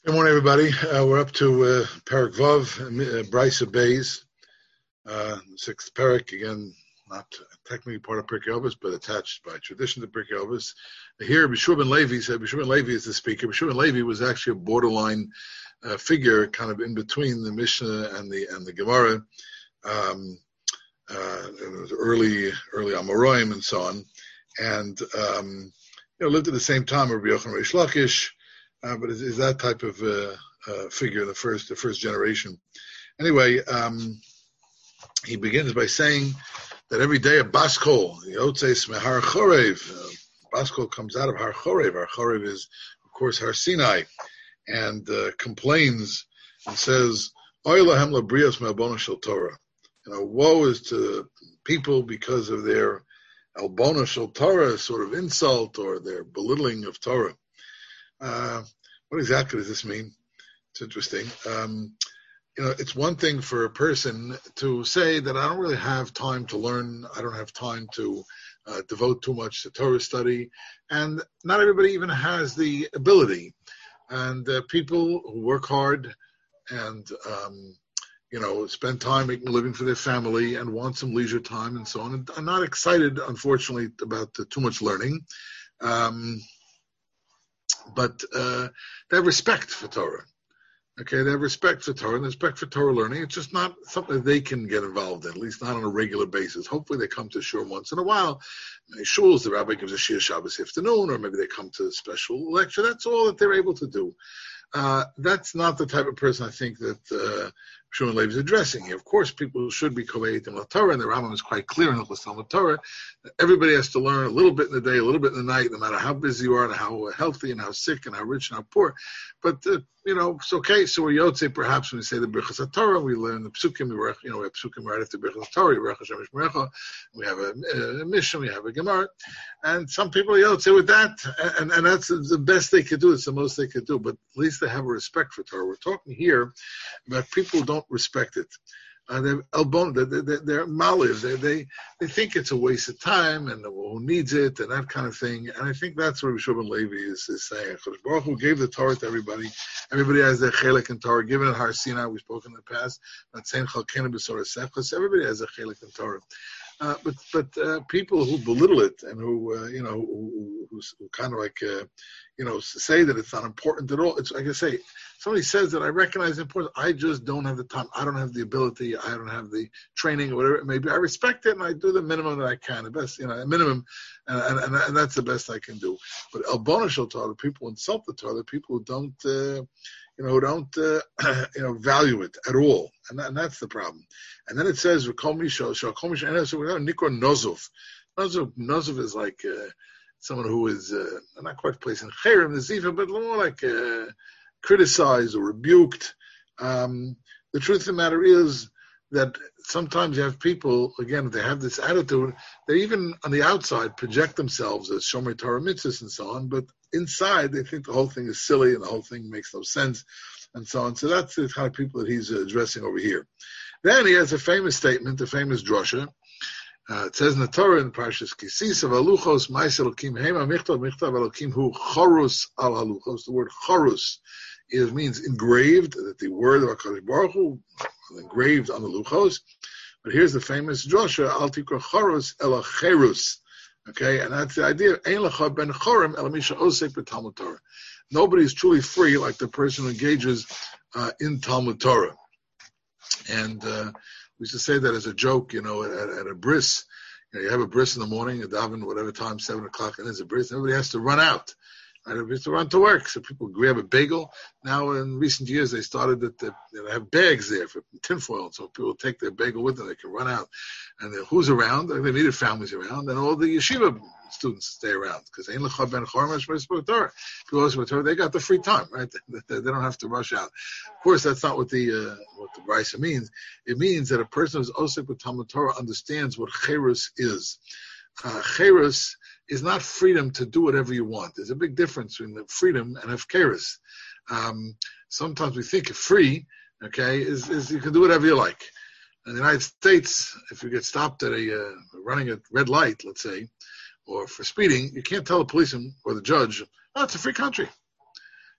Good morning, everybody. We're up to Parak Vav, Brisa Bays, sixth Parak, again, not technically part of Pirkei Avos, but attached by tradition to Pirkei Avos. Here, Bishur ben Levi said, Bishur ben Levi is the speaker. Bishur ben Levi was actually a borderline figure, kind of in between the Mishnah and the Gemara. It was early Amoraim and so on. And, lived at the same time of Rabbi Yochanan Reish Lakish. But is that type of figure, the first generation. Anyway, he begins by saying that every day a Baskol, Yotzeis Mehar Chorev, Baskol comes out of Har Chorev. Har Chorev is, of course, Har Sinai, and complains and says, Oy lahem labrios me'albona shel Torah. Woe is to people because of their albona shel Torah, sort of insult or their belittling of Torah. What exactly does this mean? It's interesting. It's one thing for a person to say that I don't really have time to learn. I don't have time to devote too much to Torah study. And not everybody even has the ability. And people who work hard and, spend time making a living for their family and want some leisure time and so on, and are not excited, unfortunately, about too much learning. But they have respect for Torah. Okay, they have respect for Torah and respect for Torah learning. It's just not something that they can get involved in, at least not on a regular basis. Hopefully they come to shul once in a while. In shuls, the rabbi gives a shir Shabbos afternoon, or maybe they come to a special lecture. That's all that they're able to do. That's not the type of person I think that Shimon Levi is addressing here. Of course, people should be koveit in Torah, and the Rambam is quite clear in the Talmud Torah. Everybody has to learn a little bit in the day, a little bit in the night, no matter how busy you are, and how healthy, and how sick, and how rich, and how poor. But it's okay. So we're Yotze, perhaps when we say the Birchas HaTorah, we learn the Psukim. We have Psukim right after Birchas HaTorah. We have a Mishnah, we have a Gemara, and some people are Yotze with that, and that's the best they could do. It's the most they could do. But at least they have a respect for Torah. We're talking here about people who don't respect it. They're maliv. They think it's a waste of time, and who needs it, and that kind of thing. And I think that's what Rishon Levi is saying. Chodesh Baruch Hu gave the Torah to everybody. Everybody has their chelik in Torah. Given in Har Sinai, we spoke in the past. Not saying chalkenu b'sorah sefchos. Everybody has a chelik in Torah. But people who belittle it and who kind of like say that it's not important at all. It's like I say, somebody says that I recognize the importance. I just don't have the time. I don't have the ability. I don't have the training or whatever it may be. I respect it and I do the minimum that I can. The best, minimum, and that's the best I can do. But Albona shel Torah, the people who insult the Torah, the people who don't. Value it at all, and that's the problem. And then it says, Nikor Nozov. Nozov is like someone who is not quite placing Cherem, the Ziva, but more like criticized or rebuked. The truth of the matter is that sometimes you have people, again, if they have this attitude, they even on the outside project themselves as Shomer Torah mitzvahs and so on, but inside they think the whole thing is silly and the whole thing makes no sense and so on. So that's the kind of people that he's addressing over here. Then he has a famous statement, a famous drasha. It says in the Torah in Parshas Kisis of Haluchos, Ma'is Elokim Hema Michtav Elokim Hu Chorus al Haluchos. The word Chorus means engraved, that the word of HaKadosh Baruch Hu engraved on the Luchos. But here's the famous drasha, Al Tikra Chorus Ela Cherus. Okay, and that's the idea. Ein lecha ben chorem ela misha osek b'Talmud Torah. Nobody is truly free like the person who engages in Talmud Torah. And we used to say that as a joke, at a bris. You have a bris in the morning, a daven, whatever time, 7 o'clock, and there's a bris. Everybody has to run out. Right? Everybody has to run to work. So people grab a bagel. Now, in recent years, they started that they have bags there for tinfoil. So people take their bagel with them. They can run out. And who's around? They needed families around. And all the yeshiva students stay around. Because they got the free time, right? They don't have to rush out. Of course, that's not what the Brisa means. It means that a person who's osek with Talmud Torah understands what cherus is. Cherus is not freedom to do whatever you want. There's a big difference between the freedom and hefkerus. Sometimes we think free, is you can do whatever you like. In the United States, if you get stopped at running a red light, let's say, or for speeding, you can't tell the policeman or the judge, oh, it's a free country.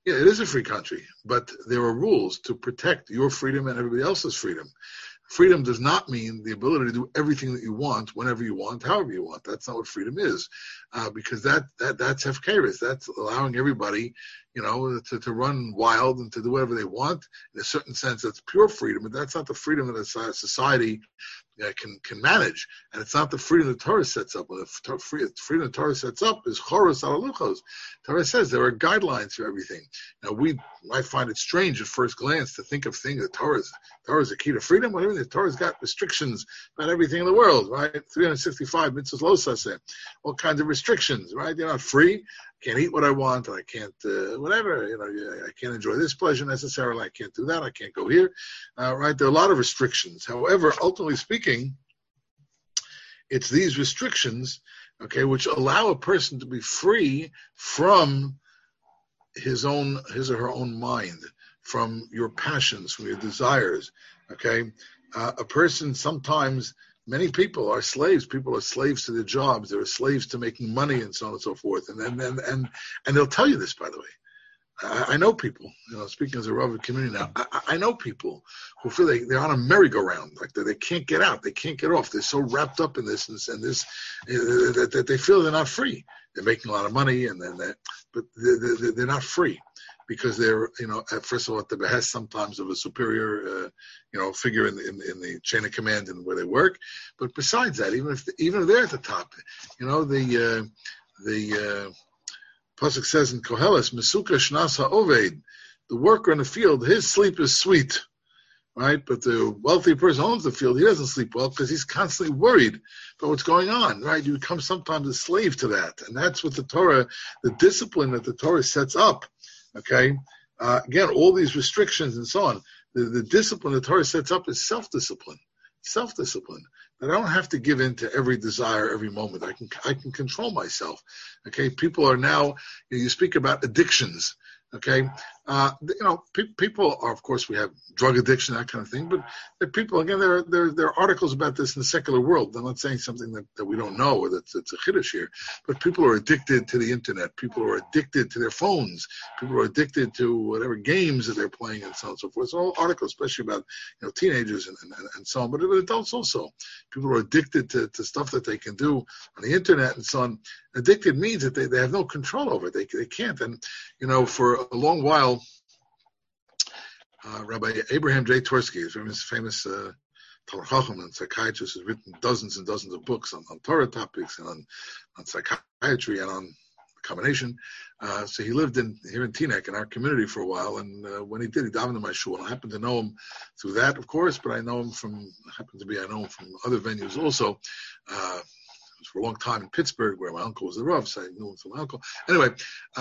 Yeah, it is a free country, but there are rules to protect your freedom and everybody else's freedom. Freedom does not mean the ability to do everything that you want, whenever you want, however you want. That's not what freedom is, because that's hefkeris. That's allowing everybody, to run wild and to do whatever they want. In a certain sense, that's pure freedom, but that's not the freedom that a society can manage, and it's not the freedom the Torah sets up. The freedom the Torah sets up is choros al luchos. Torah says there are guidelines for everything. Now we might find it strange at first glance to think of things that Torah is a key to freedom. Whatever the Torah's got restrictions about everything in the world, right? 365 mitzvahs lo saseh, all kinds of restrictions, right? You're not free. I can't eat what I want, and I can't whatever. I can't enjoy this pleasure necessarily. I can't do that. I can't go here, right? There are a lot of restrictions. However, ultimately speaking, it's these restrictions, okay, which allow a person to be free from his or her own mind, from your passions, from your desires, okay? A person sometimes, many people are slaves. People are slaves to their jobs. They're slaves to making money and so on and so forth. And they'll tell you this, by the way. I know people, speaking as a Rav community now, I know people who feel they're on a merry-go-round, like they can't get out, they can't get off. They're so wrapped up in this and this that they feel they're not free. They're making a lot of money, but they're not free because they're, first of all, at the behest sometimes of a superior, figure in the chain of command and where they work. But besides that, even if they're at the top, the Pasuk says in Koheles, Mesuka Shnas HaOved, the worker in the field, his sleep is sweet, right? But the wealthy person who owns the field, he doesn't sleep well because he's constantly worried about what's going on, right? You become sometimes a slave to that. And that's what the discipline that the Torah sets up, okay? Again, all these restrictions and so on, the discipline the Torah sets up is self-discipline. Self-discipline. That I don't have to give in to every desire every moment. I can control myself. Okay, people are now. You speak about addictions. Okay, people are, of course, we have drug addiction, that kind of thing. But people, again, there are articles about this in the secular world. I'm not saying something that we don't know or that's a chiddush here. But people are addicted to the internet. People are addicted to their phones. People are addicted to whatever games that they're playing and so on and so forth. So all articles, especially about teenagers and so on, but adults also. People are addicted to stuff that they can do on the internet and so on. Addicted means that they have no control over it. They can't. And for a long while, Rabbi Abraham J. Twersky, famous Talmud Chacham and psychiatrist, has written dozens and dozens of books on Torah topics and on psychiatry and on the combination. So he lived here in Teaneck in our community for a while, and when he did, he davened in my shul. I happened to know him through that, of course, but I know him from other venues also. For a long time in Pittsburgh, where my uncle was the Rav, so I knew him from my uncle. Anyway,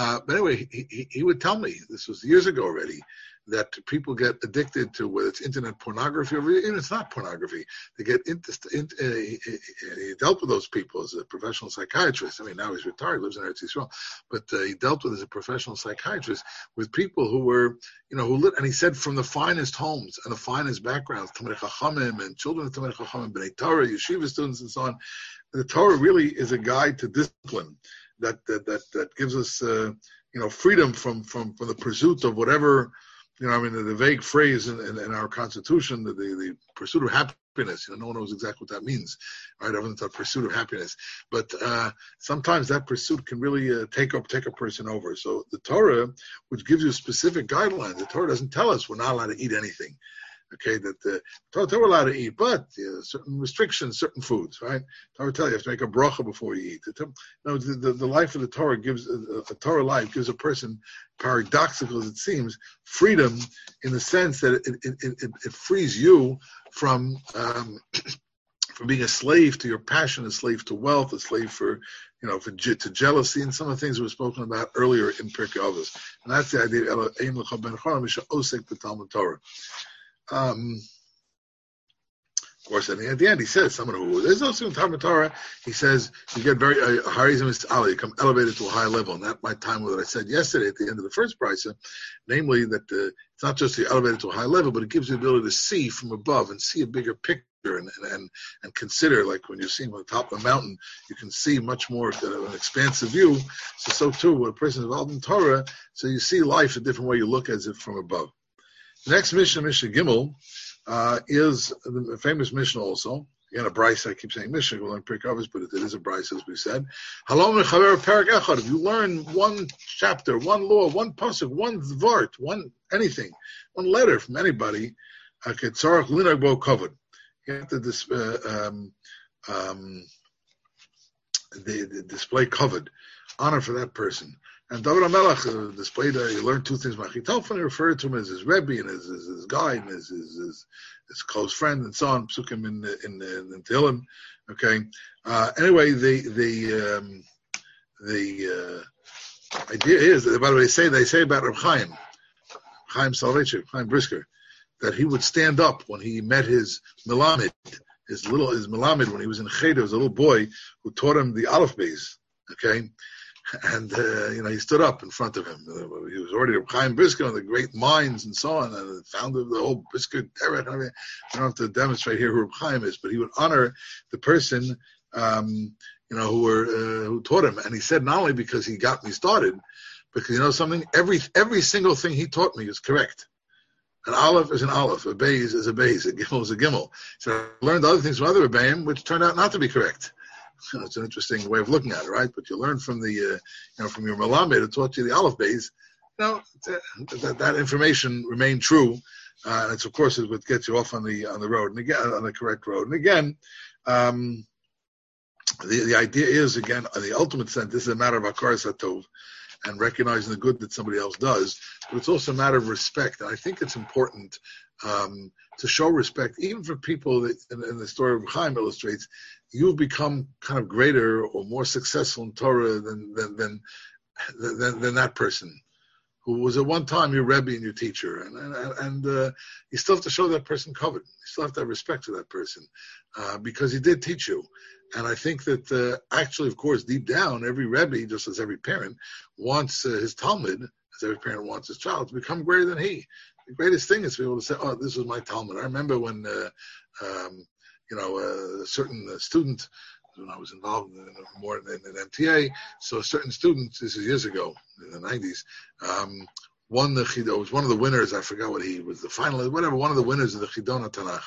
he would tell me, this was years ago already, that people get addicted to whether it's internet pornography or even it's not pornography. They get he dealt with those people as a professional psychiatrist. I mean, now he's retired, lives in Eretz Yisrael, but he dealt with as a professional psychiatrist with people who were, and he said from the finest homes and the finest backgrounds, Talmidei Chachamim and children of Talmidei Chachamim, Bnei Torah, yeshiva students, and so on. The Torah really is a guide to discipline that gives us, freedom from the pursuit of whatever, the vague phrase in our Constitution, the pursuit of happiness. No one knows exactly what that means, right? Everyone's a pursuit of happiness, but sometimes that pursuit can really take a person over. So the Torah, which gives you specific guidelines, the Torah doesn't tell us we're not allowed to eat anything. Okay, that the Torah allowed to eat, but certain restrictions, certain foods, right? Torah tell you have to make a bracha before you eat. The life of the Torah gives a Torah life gives a person, paradoxical as it seems, freedom in the sense that it frees you from being a slave to your passion, a slave to wealth, a slave to jealousy, and some of the things we were spoken about earlier in Pirkei Avos. And that's the idea of Ein L'cha Ben Chorah Misha Osek B'Talmud Torah. Of course, at the end, he says, someone who is also in Talmud Torah, he says, you get very, you come elevated to a high level. And that might time with what I said yesterday at the end of the first brisa, namely that it's not just the elevated to a high level, but it gives you the ability to see from above and see a bigger picture and consider, like when you're seeing on the top of a mountain, you can see much more an expansive view. So too, when a person is involved in Torah, so you see life a different way. You look as if from above. The next Mishnah, Mishnah Gimel, is the famous Mishnah also. Again, a brisa. I keep saying Mishnah. We'll learn Pirkei, but it is a brisa, as we said. Halom mechaber perak echad. If you learn one chapter, one law, one pasuk, one vart, one anything, one letter from anybody, ketzarach linag bo kavod. You have to display covered honor for that person. And David HaMelech displayed, he learned two things. Achitophan, he referred to him as his Rebbe and his guide and his close friend and so on. Psukim in Tehillim. Okay. Anyway, the idea is that, by the way, they say about Reb Chaim Soloveitchik, Chaim Brisker, that he would stand up when he met his Melamed, his Melamed when he was in Cheder, was a little boy who taught him the Aleph Beis. Okay. And, he stood up in front of him. He was already a Chaim Brisker, one of the great minds and so on, and the founder of the whole Brisker Derech. I don't have to demonstrate here who Chaim is, but he would honor the person, who taught him. And he said, not only because he got me started, because something, every single thing he taught me is correct. An aleph is an aleph, a beis is a beis, a gimel is a gimel. So I learned other things from other rebbeim, which turned out not to be correct. It's an interesting way of looking at it, right? But you learn from the, from your Melamed who taught you the Aleph Beis, that information remained true. And it's, of course, is what gets you off on the road, and again, on the correct road. And again, the idea is, again, in the ultimate sense, this is a matter of Hakaras HaTov and recognizing the good that somebody else does, but it's also a matter of respect. And I think it's important to show respect, even for people that, in the story of Chaim illustrates, you've become kind of greater or more successful in Torah than that person who was at one time your Rebbe and your teacher, and you still have to show that person covered. You still have to have respect for that person because he did teach you. And I think that actually, of course, deep down, every Rebbe, just as every parent, wants his Talmud, as every parent wants his child, to become greater than he. The greatest thing is to be able to say, "Oh, this was my Talmud." I remember when a certain student, when I was involved more in MTA, so a certain student, this is years ago, in the 90s, won the Chidon, was one of the winners, I forgot what he was, the finalist, whatever, one of the winners of the Chidon HaTanach.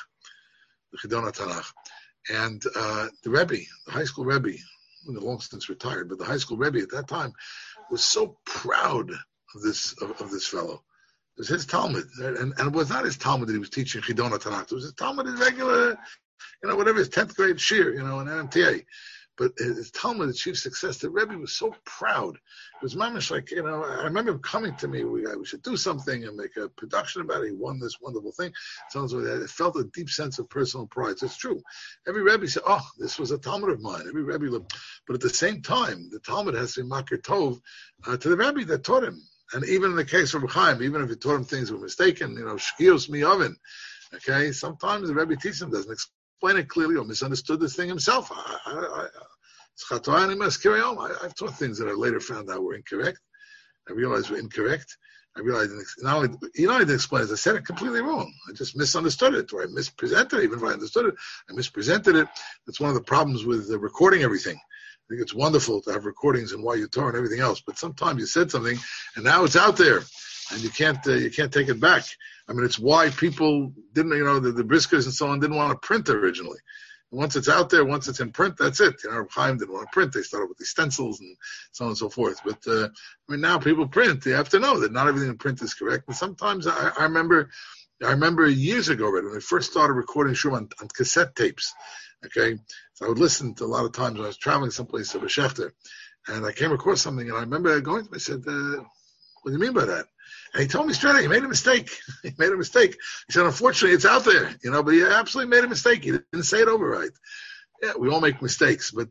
And the Rebbe, the high school Rebbe, long since retired, but the high school Rebbe at that time was so proud of this fellow. It was his Talmud, and it was not his Talmud that he was teaching Chidon HaTanach. It was his Talmud, his regular, whatever, his 10th grade shir, in NMTA. But his Talmud achieved success. The Rebbe was so proud. It was mamish like, I remember him coming to me, we should do something and make a production about it. He won this wonderful thing. So it felt a deep sense of personal pride. So it's true. Every Rebbe said, oh, this was a Talmud of mine. Every Rebbe loved. But at the same time, the Talmud has to be makir tov to the Rebbe that taught him. And even in the case of Chaim, even if he taught him things were mistaken, shkios mi'oven, okay, sometimes the Rebbe teaches him, doesn't explain it clearly or misunderstood this thing himself. I've taught things that I later found out were incorrect. I realized were incorrect. I realized not only didn't explain it, I said it completely wrong. I just misunderstood it, or I mispresented it. Even if I understood it, I mispresented it. That's one of the problems with recording everything. I think it's wonderful to have recordings and why you tore and everything else. But sometimes you said something, and now it's out there, and you can't take it back. I mean, it's why people didn't, the Briskers and so on didn't want to print originally. And once it's out there, once it's in print, that's it. Chaim didn't want to print. They started with these stencils and so on and so forth. But now people print. You have to know that not everything in print is correct. And sometimes I remember years ago, right, when I first started recording Shur on cassette tapes. Okay, so I would listen to a lot of times when I was traveling someplace to B'Shefter, and I came across something, and I remember going to him, I said, what do you mean by that? And he told me straight out, he made a mistake. He said, unfortunately, it's out there, but he absolutely made a mistake. He didn't say it over right. Yeah, we all make mistakes, but,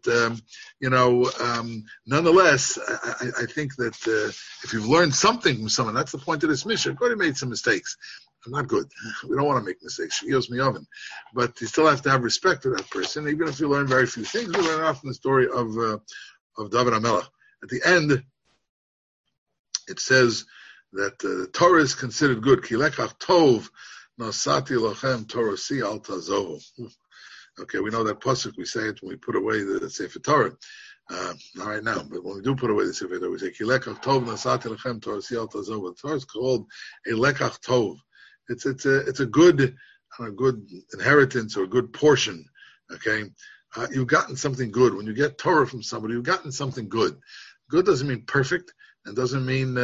nonetheless, I think that if you've learned something from someone, that's the point of this mission. Everybody made some mistakes. Not good. We don't want to make mistakes. Shkios mi'oven. But you still have to have respect for that person, even if you learn very few things. We learn enough from the story of David HaMelech. At the end, it says that the Torah is considered good. Ki lekach tov nosati lochem torasi al tazovu. Okay, we know that pasuk. We say it when we put away the Sefer Torah. Not right now, but when we do put away the Sefer Torah, we say Kilekach Tov Nasati Lechem Torah Siyal Tazov. The Torah is called a Lekach Tov. It's a good inheritance or a good portion. Okay, you've gotten something good. When you get Torah from somebody, you've gotten something good. Good doesn't mean perfect, and doesn't mean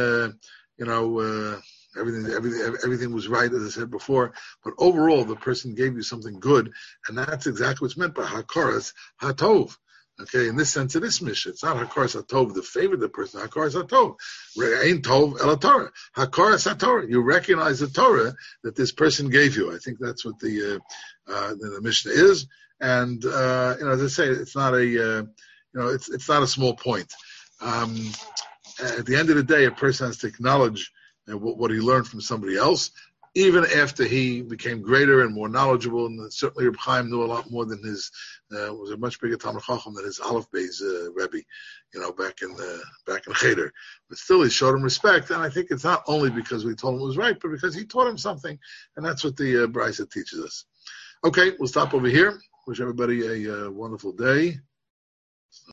everything was right, as I said before. But overall, the person gave you something good, and that's exactly what's meant by Hakaras Hatov. Okay, in this sense, it is Mishnah. It's not Hakaras Hatov, the favor of the person. Hakaras Hatov. Ein Tov El Torah. Hakaras HaTorah. You recognize the Torah that this person gave you. I think that's what the Mishnah is. And as I say, it's not it's not a small point. At the end of the day, a person has to acknowledge what he learned from somebody else, even after he became greater and more knowledgeable. And certainly Reb Chaim knew a lot more than was a much bigger Talmid Chacham than his Aleph Beis Rebbe, back in Cheder. But still, he showed him respect, and I think it's not only because we told him it was right, but because he taught him something, and that's what the Brisa teaches us. Okay, we'll stop over here. Wish everybody a wonderful day.